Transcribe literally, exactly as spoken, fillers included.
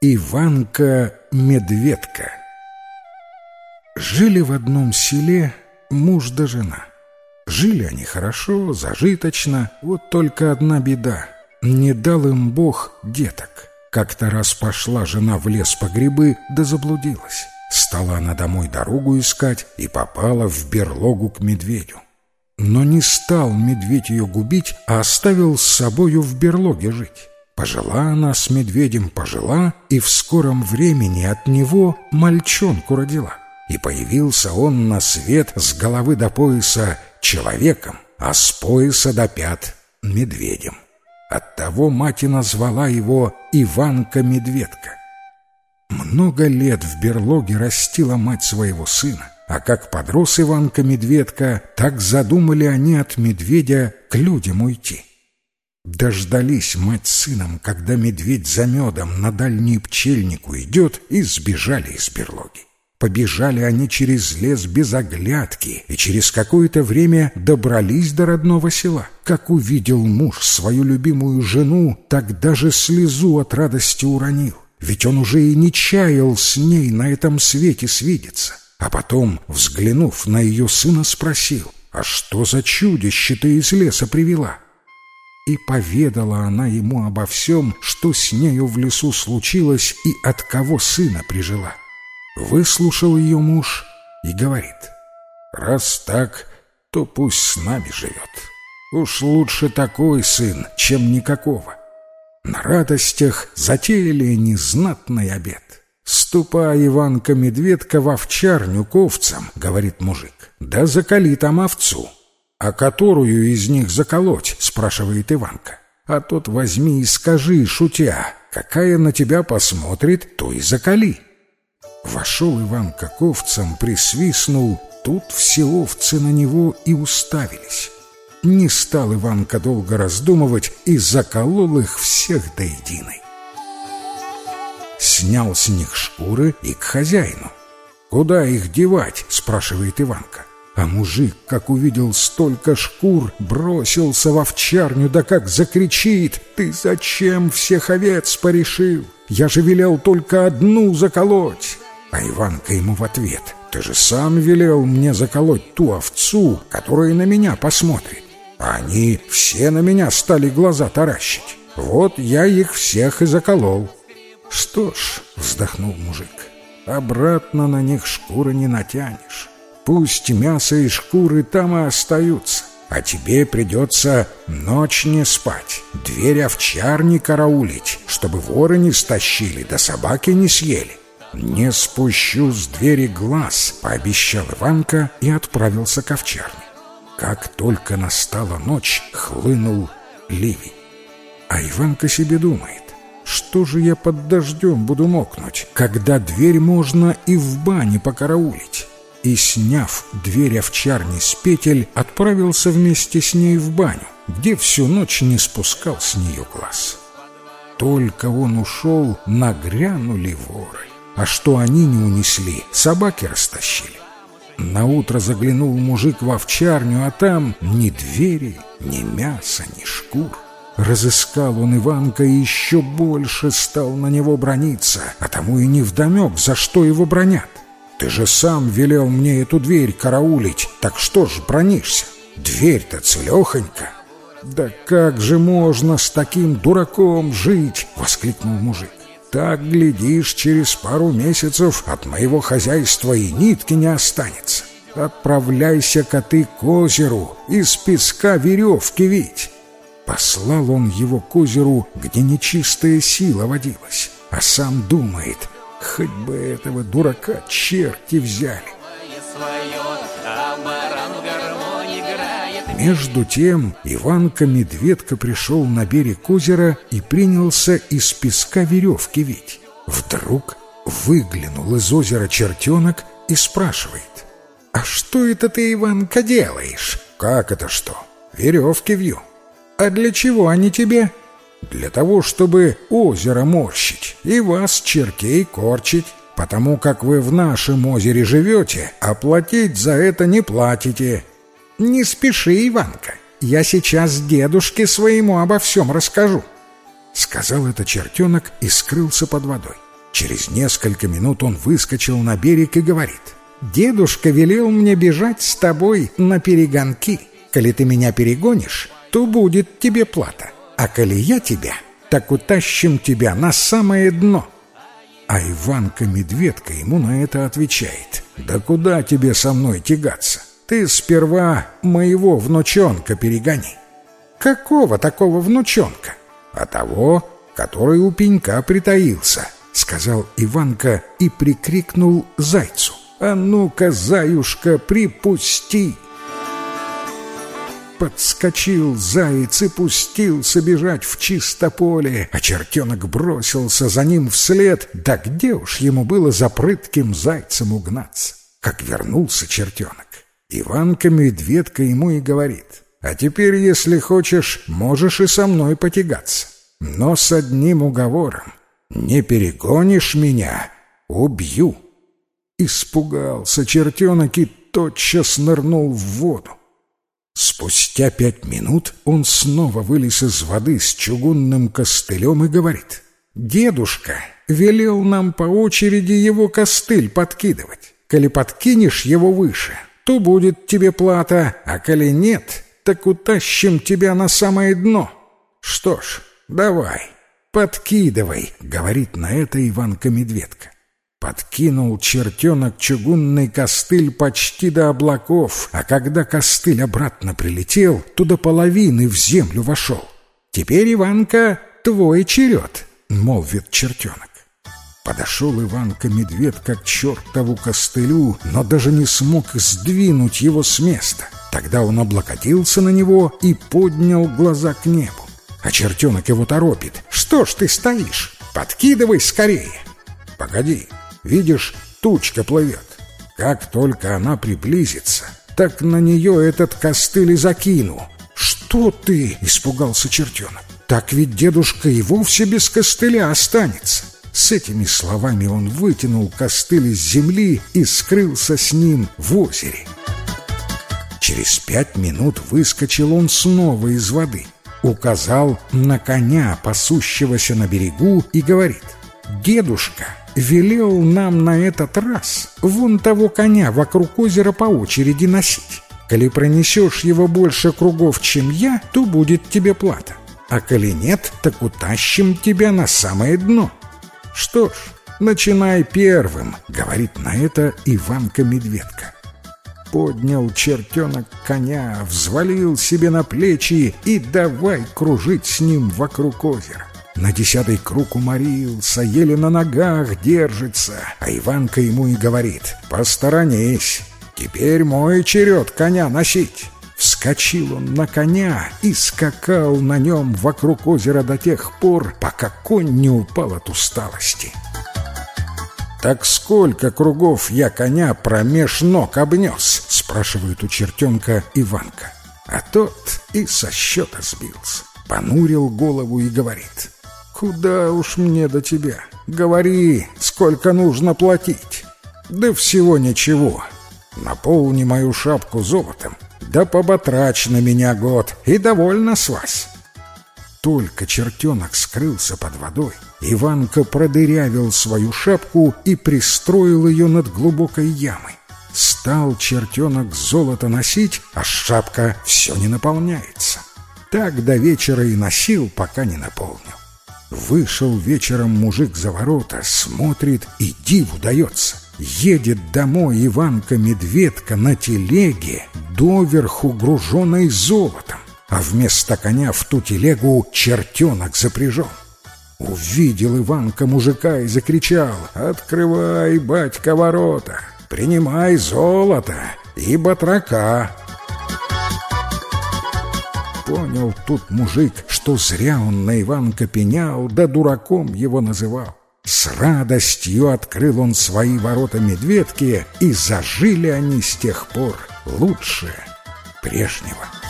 Иванка-медведка. Жили в одном селе муж да жена. Жили они хорошо, зажиточно, вот только одна беда — не дал им Бог деток. Как-то раз пошла жена в лес по грибы, да заблудилась. Стала она домой дорогу искать и попала в берлогу к медведю. Но не стал медведь ее губить, а оставил с собою в берлоге жить. Пожила она с медведем, пожила, и в скором времени от него мальчонку родила. И появился он на свет с головы до пояса человеком, а с пояса до пят медведем. Оттого мать и назвала его Иванка-медведка. Много лет в берлоге растила мать своего сына, а как подрос Иванка-медведка, так задумали они от медведя к людям уйти. Дождались мать с сыном, когда медведь за медом на дальний пчельник уйдет, и сбежали из берлоги. Побежали они через лес без оглядки, и через какое-то время добрались до родного села. Как увидел муж свою любимую жену, так даже слезу от радости уронил, ведь он уже и не чаял с ней на этом свете свидеться. А потом, взглянув на ее сына, спросил: «А что за чудище ты из леса привела?» И поведала она ему обо всем, что с нею в лесу случилось и от кого сына прижила. Выслушал ее муж и говорит: «Раз так, то пусть с нами живет. Уж лучше такой сын, чем никакого». На радостях затеяли они знатный обед. «Ступай, Иванка-медведка, в овчарню к овцам, — говорит мужик, — да заколи там овцу». «А которую из них заколоть?» — спрашивает Иванка. «А тот возьми и скажи, шутя, какая на тебя посмотрит, то и заколи». Вошел Иванка к овцам, присвистнул, тут все овцы на него и уставились. Не стал Иванка долго раздумывать и заколол их всех до единой. Снял с них шкуры и к хозяину. «Куда их девать?» — спрашивает Иванка. А мужик, как увидел столько шкур, бросился в овчарню, да как закричит: «Ты зачем всех овец порешил? Я же велел только одну заколоть!» А Иванка ему в ответ: «Ты же сам велел мне заколоть ту овцу, которая на меня посмотрит. А они все на меня стали глаза таращить. Вот я их всех и заколол». «Что ж, — вздохнул мужик, — обратно на них шкуры не натянешь. Пусть мясо и шкуры там и остаются, а тебе придется ночь не спать, дверь овчарни караулить, чтобы воры не стащили, да собаки не съели». «Не спущу с двери глаз, — пообещал Иванка и отправился к овчарне. Как только настала ночь, хлынул ливень. А Иванка себе думает: что же я под дождем буду мокнуть, когда дверь можно и в бане покараулить? И, сняв дверь овчарни с петель, отправился вместе с ней в баню, где всю ночь не спускал с нее глаз. Только он ушел, нагрянули воры, а что они не унесли, собаки растащили. Наутро заглянул мужик в овчарню, а там ни двери, ни мяса, ни шкур. Разыскал он Иванка и еще больше стал на него браниться, а тому и невдомек, за что его бранят. «Ты же сам велел мне эту дверь караулить, так что ж бранишься? Дверь-то целехонька». «Да как же можно с таким дураком жить?» — воскликнул мужик. «Так, глядишь, через пару месяцев от моего хозяйства и нитки не останется. Отправляйся-ка ты к озеру, из песка веревки вить». Послал он его к озеру, где нечистая сила водилась, а сам думает: хоть бы этого дурака черти взяли. Между тем Иванка-медведка пришел на берег озера и принялся из песка веревки вить. Вдруг выглянул из озера чертенок и спрашивает: «А что это ты, Иванка, делаешь?» «Как это что? Веревки вью». «А для чего они тебе?» «Для того, чтобы озеро морщить и вас, чертей, корчить, потому как вы в нашем озере живете, а платить за это не платите». «Не спеши, Иванка, я сейчас дедушке своему обо всем расскажу», — сказал это чертенок и скрылся под водой. Через несколько минут он выскочил на берег и говорит: «Дедушка велел мне бежать с тобой на перегонки. Коли ты меня перегонишь, то будет тебе плата, а коли я тебя, так утащим тебя на самое дно». А Иванка-медведка ему на это отвечает: «Да куда тебе со мной тягаться? Ты сперва моего внучонка перегони». «Какого такого внучонка?» «А того, который у пенька притаился», — сказал Иванка и прикрикнул зайцу: «А ну-ка, заюшка, припусти!» Подскочил заяц и пустился бежать в чисто поле, а чертенок бросился за ним вслед. Да где уж ему было за прытким зайцем угнаться? Как вернулся чертенок, Иванка-медведка ему и говорит: «А теперь, если хочешь, можешь и со мной потягаться. Но с одним уговором: не перегонишь меня — убью». Испугался чертенок и тотчас нырнул в воду. Спустя пять минут он снова вылез из воды с чугунным костылем и говорит: «Дедушка велел нам по очереди его костыль подкидывать. Коли подкинешь его выше, то будет тебе плата, а коли нет, так утащим тебя на самое дно». «Что ж, давай, подкидывай», — говорит на это Иванка-медведка. Подкинул чертенок чугунный костыль почти до облаков, а когда костыль обратно прилетел, то до половины в землю вошел. «Теперь, Иванка, твой черед», — молвит чертенок. Подошел Иванка-медведка к чертову костылю, но даже не смог сдвинуть его с места. Тогда он облокотился на него и поднял глаза к небу. А чертенок его торопит: «Что ж ты стоишь? Подкидывай скорее!» «Погоди, видишь, тучка плывет. Как только она приблизится, так на нее этот костыль и закину». «Что ты?» — испугался чертенок. «Так ведь дедушка и вовсе без костыля останется». С этими словами он вытянул костыль из земли и скрылся с ним в озере. Через пять минут выскочил он снова из воды, указал на коня, пасущегося на берегу, и говорит: «Дедушка велел нам на этот раз вон того коня вокруг озера по очереди носить. Коли пронесешь его больше кругов, чем я, то будет тебе плата, а коли нет, так утащим тебя на самое дно». «Что ж, начинай первым», — говорит на это Иванка-медведка. Поднял чертенок коня, взвалил себе на плечи и давай кружить с ним вокруг озера. На десятый круг уморился, еле на ногах держится, а Иванка ему и говорит: «Посторонись, теперь мой черед коня носить». Вскочил он на коня и скакал на нем вокруг озера до тех пор, пока конь не упал от усталости. «Так сколько кругов я коня промеж ног обнес?» — спрашивает у чертенка Иванка. А тот и со счета сбился, понурил голову и говорит: «Куда уж мне до тебя? Говори, сколько нужно платить». «Да всего ничего. Наполни мою шапку золотом, да поботрачь на меня год, и довольно с вас». Только чертенок скрылся под водой, Иванка продырявил свою шапку и пристроил ее над глубокой ямой. Стал чертенок золото носить, а шапка все не наполняется. Так до вечера и носил, пока не наполнил. Вышел вечером мужик за ворота, смотрит, и диву дается. Едет домой Иванка-медведка на телеге, доверху груженной золотом, а вместо коня в ту телегу чертенок запряжен. Увидел Иванка мужика и закричал: «Открывай, батька, ворота, принимай золото и батрака». Понял тут мужик, что зря он на Иванка пенял, да дураком его называл. С радостью открыл он свои ворота медведке, и зажили они с тех пор лучше прежнего.